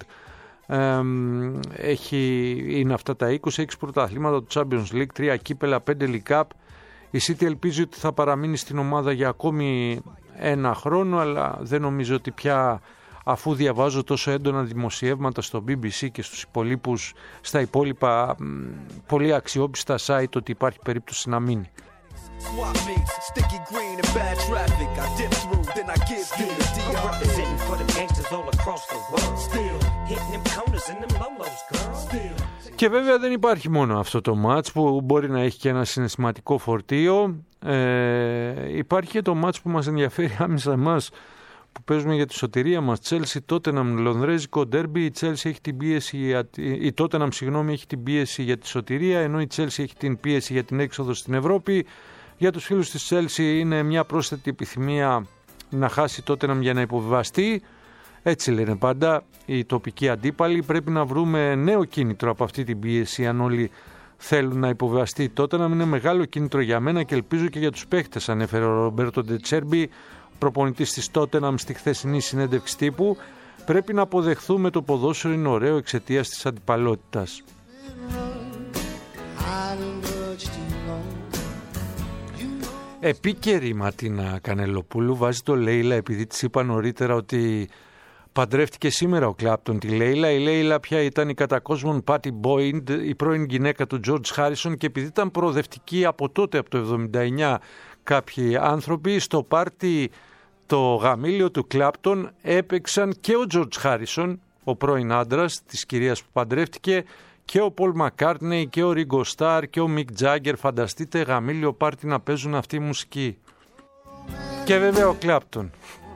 Είναι αυτά τα 20, 6 πρωταθλήματα του Champions League, 3 κύπελα, 5 League Cup. Η City ελπίζει ότι θα παραμείνει στην ομάδα για ακόμη ένα χρόνο, αλλά δεν νομίζω ότι πια, αφού διαβάζω τόσο έντονα δημοσιεύματα στο BBC και στα υπόλοιπα πολύ αξιόπιστα site, ότι υπάρχει περίπτωση να μείνει. Swap meets, sticky green and bad traffic. I dip through, then I get through the DR. I'm representing for the gangsters all across the world. Still hitting them corners and them lolos, girl. Still. Και βέβαια δεν υπάρχει μόνο αυτό το μάτς που μπορεί να έχει και ένα συναισθηματικό φορτίο. Υπάρχει και το μάτς που μας ενδιαφέρει άμεσα εμάς, που παίζουμε για τη σωτηρία μας. Chelsea Tottenham, λονδρέζικο ντέρμπι. Η Chelsea έχει την πίεση η Tottenham, έχει την πίεση για τη σωτηρία, ενώ η Chelsea έχει την πίεση για την έξοδο στην Ευρώπη. Για τους φίλους της Chelsea είναι μια πρόσθετη επιθυμία να χάσει Tottenham για να υποβιβαστεί. Έτσι λένε πάντα οι τοπικοί αντίπαλοι. Πρέπει να βρούμε νέο κίνητρο από αυτή την πίεση, αν όλοι θέλουν να υποβιβαστεί Tottenham. Είναι μεγάλο κίνητρο για μένα και ελπίζω και για τους παίχτες, ανέφερε ο Ρομπέρτο Ντετσέρμπι, προπονητής της Tottenham, στη χθεσινή συνέντευξη τύπου. Πρέπει να αποδεχθούμε το ποδόσφαιρο είναι ωραίο εξαιτίας της αντιπαλότητας. Επίκαιρη Ματίνα Κανελοπούλου βάζει το Λέιλα, επειδή της είπα νωρίτερα ότι παντρεύτηκε σήμερα ο Κλάπτον τη Λέιλα. Η Λέιλα πια ήταν η κατά κόσμον Πάτι Μπόιντ, η πρώην γυναίκα του Τζορτζ Χάρισον, και επειδή ήταν προοδευτική από τότε, από το 79, κάποιοι άνθρωποι στο πάρτι το γαμήλιο του Κλάπτον έπαιξαν και ο Τζορτζ Χάρισον, ο πρώην άντρας της κυρίας που παντρεύτηκε, και ο Πολ Μακκάρτνεϊ και ο Ρίγκο Σταρ και ο Μικ Τζάγκερ. Φανταστείτε γαμήλιο πάρτι να παίζουν αυτή η μουσική. Και βέβαια ο Κλάπτον.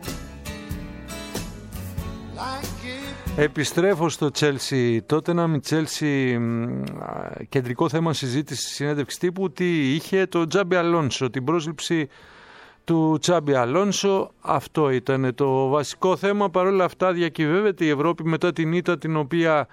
Επιστρέφω στο Chelsea Tottenham. Η Chelsea, κεντρικό θέμα συζήτηση συνέντευξη τύπου, τι είχε το Τζάμπι Αλόνσο, την πρόσληψη του Τζάμπι Αλόνσο. Αυτό ήταν το βασικό θέμα. Παρ' όλα αυτά διακυβεύεται η Ευρώπη μετά την ήττα την οποία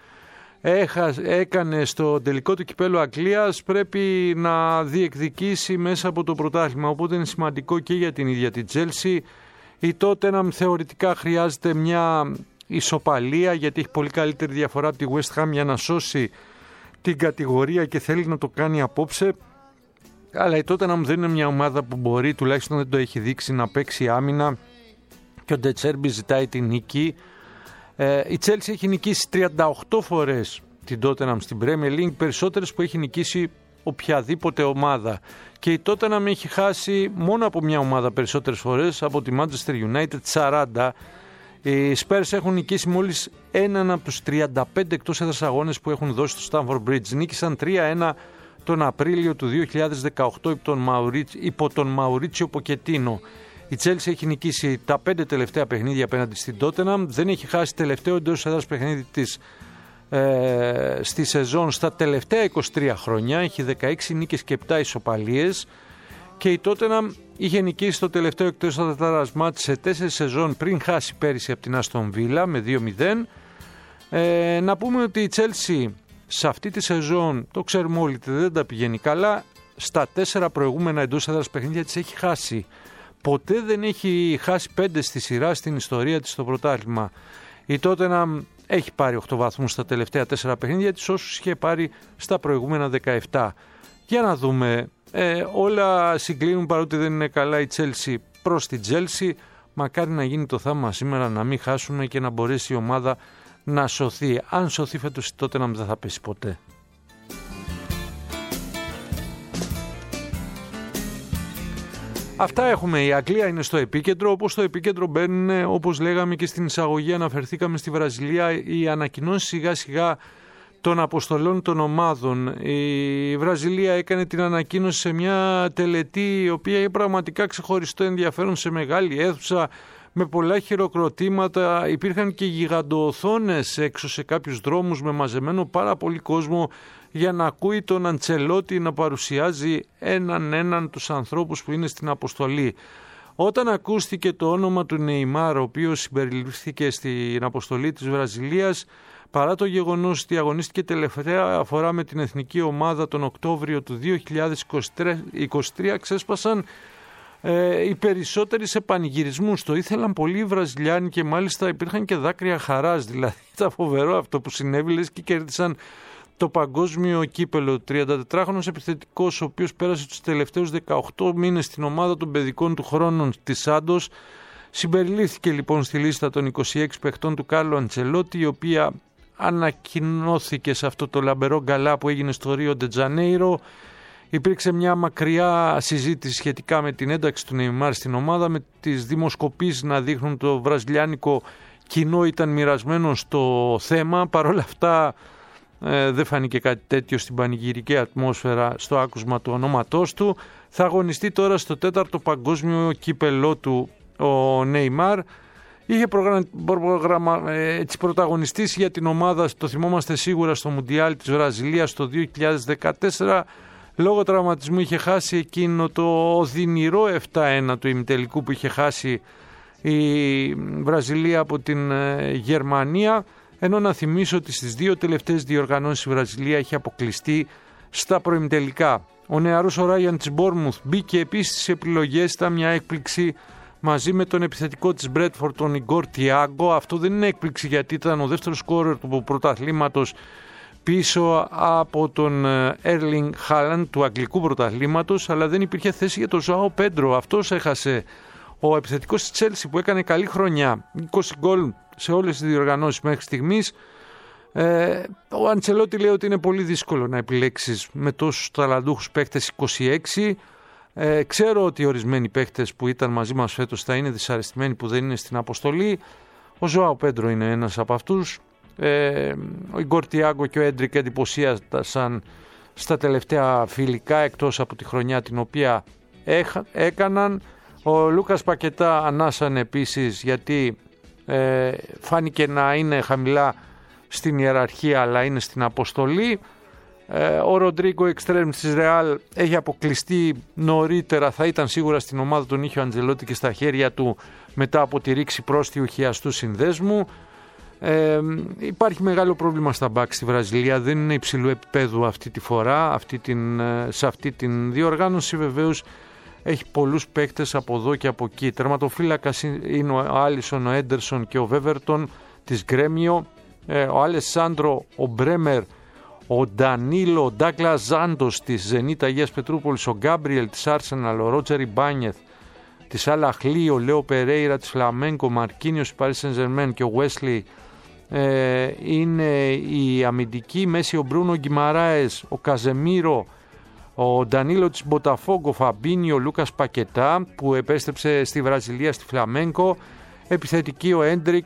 έκανε στο τελικό του κυπέλλου Αγγλίας. Πρέπει να διεκδικήσει μέσα από το πρωτάθλημα, οπότε είναι σημαντικό και για την ίδια την Chelsea. Η Tottenham θεωρητικά χρειάζεται μια ισοπαλία, γιατί έχει πολύ καλύτερη διαφορά από τη West Ham για να σώσει την κατηγορία και θέλει να το κάνει απόψε. Αλλά η Tottenham δεν είναι μια ομάδα που μπορεί, τουλάχιστον δεν το έχει δείξει, να παίξει άμυνα και ο Ντετσέρμπι ζητάει την νίκη. Η Chelsea έχει νικήσει 38 φορές την Tottenham στην Premier League, περισσότερες που έχει νικήσει οποιαδήποτε ομάδα. Και η Tottenham έχει χάσει μόνο από μια ομάδα περισσότερες φορές, από τη Manchester United, 40. Οι Spurs έχουν νικήσει μόλις έναν από τους 35 εκτός έδρας αγώνες που έχουν δώσει στο Stamford Bridge. Νίκησαν 3-1 τον Απρίλιο του 2018 υπό τον Μαουρίτσιο Ποκετίνο. Η Chelsea έχει νικήσει τα 5 τελευταία παιχνίδια απέναντι στην Tottenham. Δεν έχει χάσει τελευταίο εντός έδρας παιχνίδι της στη σεζόν στα τελευταία 23 χρόνια. Έχει 16 νίκες και 7 ισοπαλίες. Και η Tottenham είχε νικήσει το τελευταίο εκτός έδρας μάτς σε 4 σεζόν πριν χάσει πέρυσι από την Aston Villa με 2-0. Να πούμε ότι η Chelsea σε αυτή τη σεζόν, το ξέρουμε όλοι, δεν τα πηγαίνει καλά. Στα 4 προηγούμενα εντός έδρας παιχνίδια της έχει χάσει. Ποτέ δεν έχει χάσει 5 στη σειρά στην ιστορία της στο πρωτάθλημα. Η Tottenham έχει πάρει 8 βαθμούς στα τελευταία 4 παιχνίδια της, όσους είχε πάρει στα προηγούμενα 17. Για να δούμε, όλα συγκλίνουν, παρότι δεν είναι καλά η Chelsea προς την Chelsea. Μακάρι να γίνει το θαύμα σήμερα, να μην χάσουμε και να μπορέσει η ομάδα να σωθεί. Αν σωθεί φέτος, τότε να μην θα πέσει ποτέ. Αυτά έχουμε. Η Αγγλία είναι στο επίκεντρο. Όπως στο επίκεντρο μπαίνουν, όπως λέγαμε και στην εισαγωγή, αναφερθήκαμε στη Βραζιλία, οι ανακοινώσεις σιγά σιγά των αποστολών των ομάδων. Η Βραζιλία έκανε την ανακοίνωση σε μια τελετή η οποία είχε πραγματικά ξεχωριστό ενδιαφέρον, σε μεγάλη αίθουσα με πολλά χειροκροτήματα. Υπήρχαν και γιγαντοοθόνες έξω σε κάποιους δρόμους με μαζεμένο πάρα πολύ κόσμο για να ακούει τον Αντσελότη να παρουσιάζει έναν τους ανθρώπους που είναι στην αποστολή. Όταν ακούστηκε το όνομα του Νεϊμάρ, ο οποίος συμπεριληφθήκε στην αποστολή της Βραζιλίας, παρά το γεγονός ότι αγωνίστηκε τελευταία φορά με την εθνική ομάδα τον Οκτώβριο του 2023, ξέσπασαν οι περισσότεροι σε πανηγυρισμούς. Το ήθελαν πολλοί οι Βραζιλιάνοι και μάλιστα υπήρχαν και δάκρυα χαράς. Δηλαδή ήταν φοβερό αυτό που συνέβη, λες και κέρδισαν το παγκόσμιο κύπελο. 34χρονος επιθετικός, ο οποίος πέρασε τους τελευταίους 18 μήνες στην ομάδα των παιδικών του χρόνων της Σάντος, συμπεριλήφθηκε λοιπόν στη λίστα των 26 παιχτών του Κάρλο Αντσελότη, η οποία ανακοινώθηκε σε αυτό το λαμπερό γκαλά που έγινε στο Ρίο ντε Τζανέιρο. Υπήρξε μια μακριά συζήτηση σχετικά με την ένταξη του Νεϊμάρ στην ομάδα, με τις δημοσκοπήσεις να δείχνουν το βραζιλιάνικο κοινό ήταν μοιρασμένο στο θέμα. Παρ' όλα αυτά δεν φάνηκε κάτι τέτοιο στην πανηγυρική ατμόσφαιρα στο άκουσμα του ονόματός του. Θα αγωνιστεί τώρα στο 4ο παγκόσμιο κύπελό του ο Νεϊμάρ. Είχε πρωταγωνιστήσει για την ομάδα, το θυμόμαστε σίγουρα, στο Μουντιάλ της Βραζιλίας το 2014. Λόγω τραυματισμού είχε χάσει εκείνο το οδυνηρό 7-1 του ημιτελικού που είχε χάσει η Βραζιλία από την Γερμανία. Ενώ να θυμίσω ότι στις δύο τελευταίες διοργανώσεις η Βραζιλία είχε αποκλειστεί στα προημιτελικά. Ο νεαρός ο Ράιαν της Μπόρμουθ μπήκε επίσης στις επιλογές, ήταν μια έκπληξη μαζί με τον επιθετικό της Μπρέτφορντ, τον Ιγκόρ Τιάγκο. Αυτό δεν είναι έκπληξη γιατί ήταν ο δεύτερος σκόρερ του πρωταθλήματος πίσω από τον Έρλινγκ Χάλαντ του αγγλικού πρωταθλήματος, αλλά δεν υπήρχε θέση για τον Ζωάο Πέντρο. Αυτός έχασε. Ο επιθετικός της Τσέλσι που έκανε καλή χρονιά, 20 γκολ σε όλες τις διοργανώσεις μέχρι στιγμής. Ο Αντσελότη λέει ότι είναι πολύ δύσκολο να επιλέξεις με τόσους ταλαντούχους παίκτες 26. Ξέρω ότι ορισμένοι παίκτες που ήταν μαζί μας φέτος θα είναι δυσαρεστημένοι που δεν είναι στην αποστολή. Ο Ζωάο Πέντρο είναι ένας από αυτούς. Ο Ιγκόρ Τιάγκο και ο Έντρικ εντυπωσίασαν στα τελευταία φιλικά, εκτός από τη χρονιά την οποία έκαναν. Ο Λούκας Πακετά ανάσανε επίσης γιατί φάνηκε να είναι χαμηλά στην ιεραρχία αλλά είναι στην αποστολή. Ο Ροντρίγκο Εκστρέμ της Ρεάλ έχει αποκλειστεί νωρίτερα, θα ήταν σίγουρα στην ομάδα του, είχε ο Αντζελότη και στα χέρια του μετά από τη ρήξη πρόστιου χιαστού συνδέσμου. Υπάρχει μεγάλο πρόβλημα στα μπακ στη Βραζιλία, δεν είναι υψηλού επίπεδου αυτή τη φορά, σε αυτή την διοργάνωση βεβαίως έχει πολλούς παίκτες από εδώ και από εκεί. Τερματοφύλακας είναι ο Άλισον, ο Έντερσον και ο Βέβερτον της Γκρέμιο, ο Αλεσάνδρο, ο Μπρέμερ, ο Ντανίλο, ο Ντάγκλας Ζάντος της Ζενίτ Αγίας Πετρούπολης, ο Γκάμπριελ της Άρσεναλ, ο Ρότζερ Ιμπάνιεθ της Αλαχλή, ο Λέο Περέιρα της Φλαμέγκο, ο Μαρκίνιος της Παρί Σεν Ζερμέν και ο Βέσλι είναι η αμυντική. Μέση ο Μπρούνο Γκιμαράες, ο Καζεμίρο, ο Ντανίλο της Μποταφόγκο, ο Φαμπίνιο, ο Λούκας Πακετά που επέστρεψε στη Βραζιλία στη Φλαμέγκο. Επιθετική ο Έντρικ,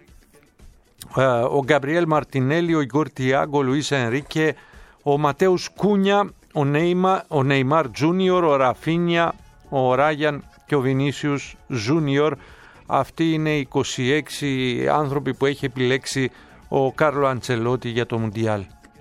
ο Γκαμπριέλ Μαρτινέλη, ο Ιγκόρ Τιάγκο, ο Λουίς Ενρίκε, ο Ματέους Κούνια, ο Νεϊμάρ Τζούνιορ, ο Ραφίνια, ο Ράγιαν και ο Βινίσιους Ζούνιορ. Αυτοί είναι οι 26 άνθρωποι που έχει επιλέξει ο Κάρλο Αντσελότη για το Μουντιάλ.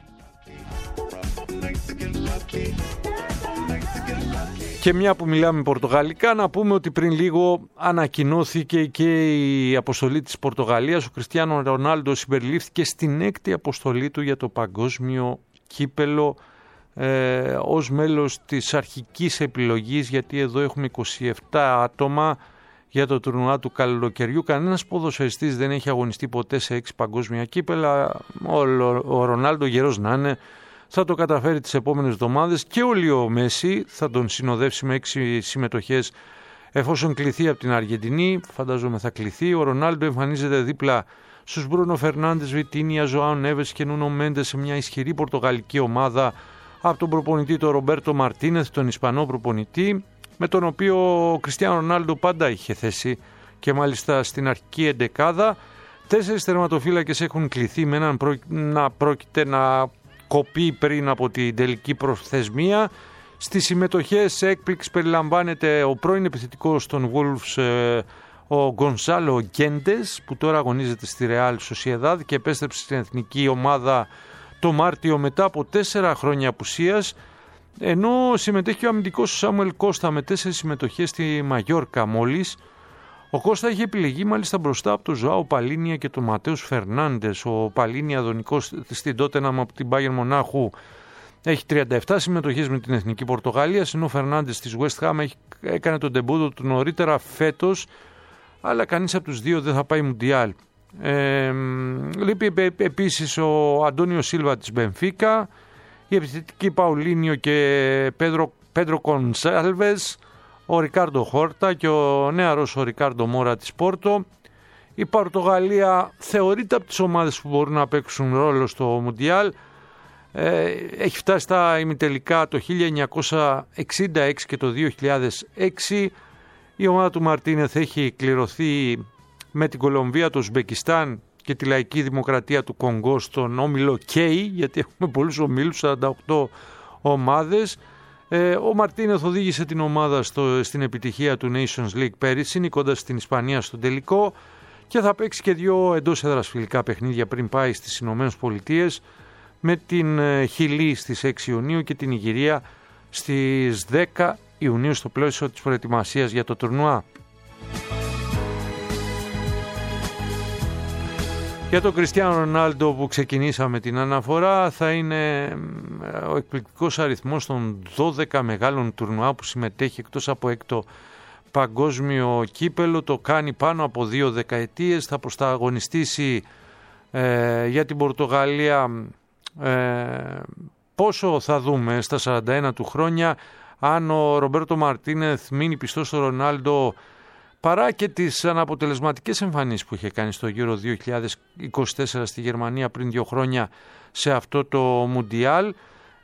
Και μια που μιλάμε πορτογαλικά, να πούμε ότι πριν λίγο ανακοινώθηκε και η αποστολή της Πορτογαλίας. Ο Κριστιάνο Ρονάλντο συμπεριλήφθηκε στην 6η αποστολή του για το παγκόσμιο κύπελο ως μέλος της αρχικής επιλογής, γιατί εδώ έχουμε 27 άτομα για το τουρνουά του καλοκαιριού. Κανένας ποδοσφαιριστής δεν έχει αγωνιστεί ποτέ σε 6 παγκόσμια κύπελα. Ο Ρονάλντο, γερός να είναι, θα το καταφέρει τις επόμενες εβδομάδες, και ο Λιο Μέση θα τον συνοδεύσει με 6 συμμετοχές εφόσον κληθεί από την Αργεντινή. Φαντάζομαι θα κληθεί. Ο Ρονάλντο εμφανίζεται δίπλα στους Μπρούνο Φερνάντες, Βιτίνια, Ζωάο Νέβες και Νούνο Μέντες σε μια ισχυρή πορτογαλική ομάδα από τον προπονητή τον Ρομπέρτο Μαρτίνεθ, τον Ισπανό προπονητή, με τον οποίο ο Κριστιάνο Ρονάλντο πάντα είχε θέση και μάλιστα στην αρχική εντεκάδα. 4 τερματοφύλακες έχουν κληθεί με έναν να πρόκειται να κοπεί πριν από την τελική προθεσμία. Στις συμμετοχές έκπληξη περιλαμβάνεται ο πρώην επιθετικός των Wolves, ο Γκονσάλο Γκέντες, που τώρα αγωνίζεται στη Real Sociedad και επέστρεψε στην εθνική ομάδα το Μάρτιο μετά από 4 χρόνια απουσίας, ενώ συμμετέχει ο αμυντικός Σάμουελ Κώστα με 4 συμμετοχές στη Μαγιόρκα μόλις. Ο Κώστα είχε επιλεγεί μάλιστα μπροστά από τον Ζωάο Παλίνια και τον Ματέους Φερνάντες. Ο Παλίνια, δονικός στην Τότεναμ από την Bayern Μονάχου, έχει 37 συμμετοχές με την εθνική Πορτογαλία, ενώ ο Φερνάντες της West Ham έκανε τον ντεμπούτο του νωρίτερα φέτος, αλλά κανείς από τους δύο δεν θα πάει Μουντιάλ. Λείπει επίσης ο Αντώνιο Σίλβα της Μπενφίκα, η επιθετική Παουλίνιο και Πέντρο Κονσάλβες, ο Ρικάρντο Χόρτα και ο νεαρός ο Ρικάρντο Μόρα της Πόρτο. Η Πορτογαλία θεωρείται από τις ομάδες που μπορούν να παίξουν ρόλο στο Μουντιάλ. Έχει φτάσει στα ημιτελικά το 1966 και το 2006. Η ομάδα του Μαρτίνεθ έχει κληρωθεί με την Κολομβία, το Ουσμπεκιστάν και τη Λαϊκή Δημοκρατία του Κονγκό στον όμιλο K, γιατί έχουμε πολλούς ομίλους, 48 ομάδες. Ο Μαρτίνεθ οδήγησε την ομάδα στην επιτυχία του Nations League πέρυσι, νικώντας την Ισπανία στον τελικό, και θα παίξει και 2 εντός έδρας φιλικά παιχνίδια πριν πάει στις Ηνωμένες Πολιτείες, με την Χιλή στις 6 Ιουνίου και την Ιγυρία στις 10 Ιουνίου στο πλαίσιο της προετοιμασίας για το τουρνουά. Για τον Κριστιάνο Ρονάλντο που ξεκινήσαμε την αναφορά, θα είναι ο εκπληκτικός αριθμός των 12 μεγάλων τουρνουά που συμμετέχει, εκτός από έκτο παγκόσμιο κύπελο. Το κάνει πάνω από 2 δεκαετίες. Θα προσταγωνιστήσει για την Πορτογαλία πόσο θα δούμε στα 41 του χρόνια. Αν ο Ρομπέρτο Μαρτίνεθ μείνει πιστός στο Ρονάλντο, παρά και τις αναποτελεσματικές εμφανίσεις που είχε κάνει στο Euro 2024 στη Γερμανία πριν 2 χρόνια σε αυτό το Μουντιάλ,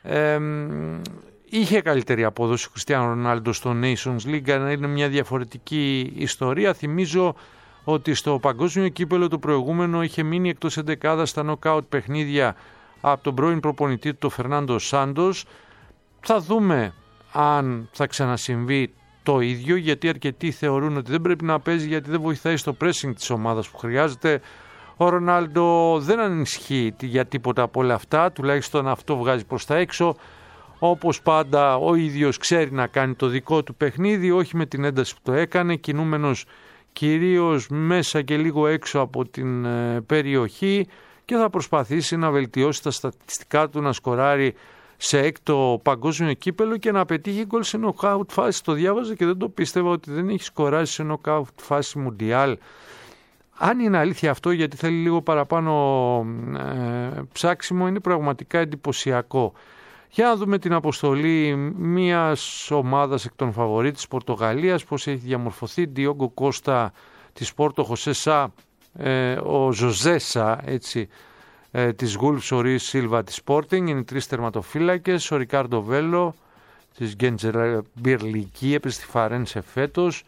είχε καλύτερη απόδοση ο Κριστιάνο Ρονάλντο στο Nations League, αλλά είναι μια διαφορετική ιστορία. Θυμίζω ότι στο παγκόσμιο κύπελο το προηγούμενο είχε μείνει εκτός εντεκάδας στα νοκάουτ παιχνίδια από τον πρώην προπονητή του, τον Φερνάντο Σάντος. Θα δούμε αν θα ξανασυμβεί το ίδιο, γιατί αρκετοί θεωρούν ότι δεν πρέπει να παίζει γιατί δεν βοηθάει στο pressing της ομάδας που χρειάζεται. Ο Ρονάλντο δεν ανησυχεί για τίποτα από όλα αυτά, τουλάχιστον αυτό βγάζει προς τα έξω. Όπως πάντα ο ίδιος ξέρει να κάνει το δικό του παιχνίδι, όχι με την ένταση που το έκανε, κινούμενος κυρίως μέσα και λίγο έξω από την περιοχή, και θα προσπαθήσει να βελτιώσει τα στατιστικά του, να σκοράρει σε έκτο παγκόσμιο κύπελο και να πετύχει γκολ σε νοκάουτ φάση. Το διάβαζα και δεν το πίστευα ότι δεν έχει σκοράσει σε νοκάουτ φάση Μουντιάλ. Αν είναι αλήθεια αυτό, γιατί θέλει λίγο παραπάνω ψάξιμο, είναι πραγματικά εντυπωσιακό. Για να δούμε την αποστολή μιας ομάδας εκ των φαβορί της Πορτογαλίας, πώς έχει διαμορφωθεί. Ντιόγκο Κώστα της Πόρτο, Χωσέ, ο Ζωζέσα, έτσι, της Wolves, ο Ρις Σίλβα της Sporting, είναι 3 τερματοφύλακες. Ο Ρικάρντο Βέλο της Γκεντζερμπιρλική, έπαιζε στη Φαρένσε φέτος,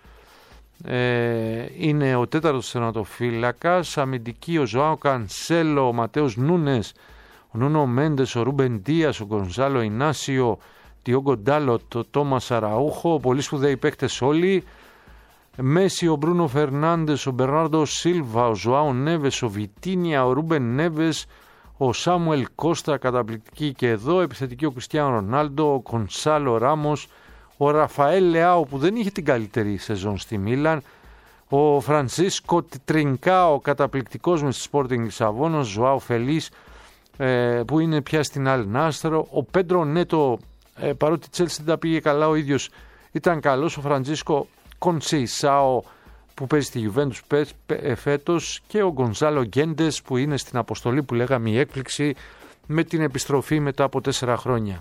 είναι ο 4ος τερματοφύλακας. Αμυντική ο Ζωάο Κανσέλο, ο Ματέος Νούνες, ο Νούνο Μέντες, ο Ρούμπεν Ντίας, ο Γκονζάλο Ινάσιο, Τιόγκο Ντάλοτ, ο Τόμας Αραούχο, πολύ σπουδαίοι παίκτες όλοι. Μέση ο Μπρούνο Φερνάντες, ο Μπερνάρντο Σίλβα, ο Ζωάο Νέβες, ο Βιτίνια, ο Ρούμπεν Νέβες, ο Σάμουελ Κώστα, καταπληκτική και εδώ. Επιθετική ο Κριστιάνο Ρονάλντο, ο Κονσάλο Ράμος, ο Ραφαέλ Λεάο που δεν είχε την καλύτερη σεζόν στη Μίλαν, ο Φρανσίσκο Τρινκάο, καταπληκτικός με στη Sporting Λισαβόνα, ο Ζωάο Φελής που είναι πια στην Αλ Νάστρο, ο Πέντρο Νέτο, παρότι η Τσέλσι δεν τα πήγε καλά, ο ίδιος ήταν καλός, ο Φραντζίσκο Κονσεϊσάο που παίζει στη Juventus φέτος, και ο Γκονζάλο Γκέντες που είναι στην αποστολή που λέγαμε η έκπληξη με την επιστροφή μετά από 4 χρόνια.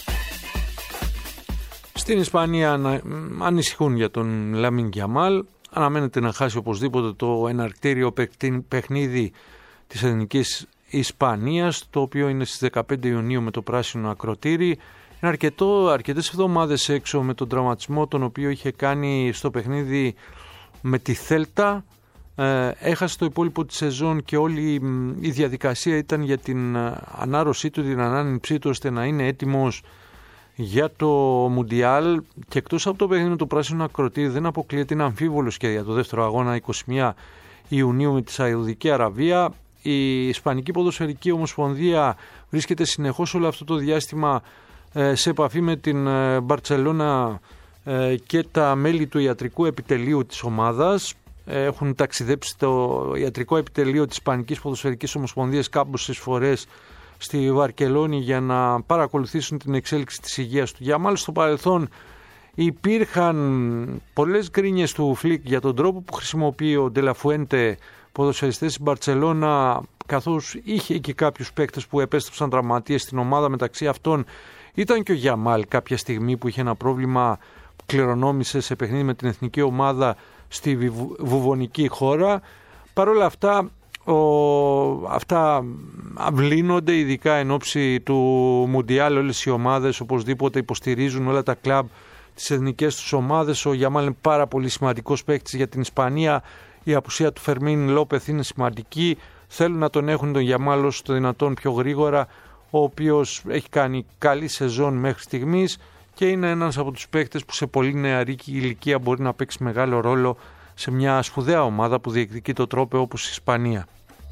Στην Ισπανία ανησυχούν για τον Λαμίν Γιαμάλ. αναμένεται να χάσει οπωσδήποτε το εναρκτήριο παιχνίδι της Εθνικής Ισπανίας, το οποίο είναι στις 15 Ιουνίου με το πράσινο ακροτήρι. Είναι αρκετές εβδομάδες έξω με τον τραυματισμό τον οποίο είχε κάνει στο παιχνίδι με τη Θέλτα. Έχασε το υπόλοιπο της σεζόν και όλη η διαδικασία ήταν για την ανάρρωσή του, την ανάνυψή του, ώστε να είναι έτοιμος για το Μουντιάλ. Και εκτός από το παιχνίδι με το πράσινο ακροτήρι, δεν αποκλείεται, είναι αμφίβολος και για το δεύτερο αγώνα 21 Ιουνίου με τη Σαουδική Αραβία. Η Ισπανική Ποδοσφαιρική Ομοσπονδία βρίσκεται συνεχώς όλο αυτό το διάστημα σε επαφή με την Μπαρτσελώνα και τα μέλη του ιατρικού επιτελείου της ομάδας. Έχουν ταξιδέψει στο ιατρικό επιτελείο της Ισπανικής Ποδοσφαιρικής Ομοσπονδίας κάμποσες φορές στη Βαρκελόνη για να παρακολουθήσουν την εξέλιξη της υγείας του Γιαμάλ. Στο παρελθόν υπήρχαν πολλές γκρίνιες του Φλικ για τον τρόπο που χρησιμοποιεί ο Ντελαφουέντε ποδοσφαιριστές στην Μπαρτσελώνα, καθώς είχε και κάποιους παίκτες που επέστρεψαν τραυματίες στην ομάδα. Μεταξύ αυτών ήταν και ο Γιαμάλ κάποια στιγμή που είχε ένα πρόβλημα που κληρονόμησε σε παιχνίδι με την εθνική ομάδα στη βουβονική χώρα. Παρ' όλα αυτά, αυτά αυλύνονται, ειδικά εν ώψη του Μουντιάλ. Όλες οι ομάδες οπωσδήποτε υποστηρίζουν, όλα τα κλαμπ, τις εθνικές τους ομάδες. Ο Γιαμάλ είναι πάρα πολύ σημαντικός παίκτης για την Ισπανία. Η απουσία του Φερμίν Λόπεθ είναι σημαντική. Θέλουν να τον έχουν τον Γιαμάλ όσο το δυνατόν πιο γρήγορα, ο οποίος έχει κάνει καλή σεζόν μέχρι στιγμής και είναι ένας από τους παίκτες που σε πολύ νεαρή ηλικία μπορεί να παίξει μεγάλο ρόλο σε μια σπουδαία ομάδα που διεκδικεί το τρόπαιο όπως η Ισπανία.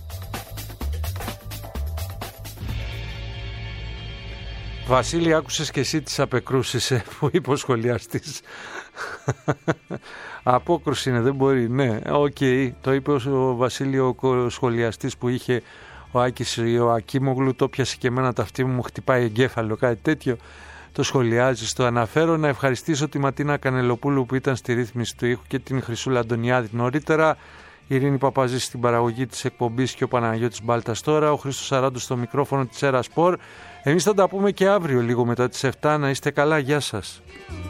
Βασίλη, άκουσες και εσύ τις απεκρούσεις που είπε ο σχολιαστής. Απόκρουση είναι, δεν μπορεί, ναι, το είπε ο Βασίλη ο σχολιαστής που είχε ο Άκης ο Ακίμογλου, το πιασε και εμένα ταυτί μου χτυπάει εγκέφαλο, κάτι τέτοιο. Το σχολιάζει, το αναφέρω. Να ευχαριστήσω τη Ματίνα Κανελοπούλου που ήταν στη ρύθμιση του ήχου και την Χρυσούλα Αντωνιάδη νωρίτερα. Η Ειρήνη Παπαζή στην παραγωγή της εκπομπής και ο Παναγιώτης Μπάλτας τώρα. Ο Χρήστος Σαράντος στο μικρόφωνο της Έρα Σπορ. Εμείς θα τα πούμε και αύριο λίγο μετά τις 7. Να είστε καλά, γεια σας.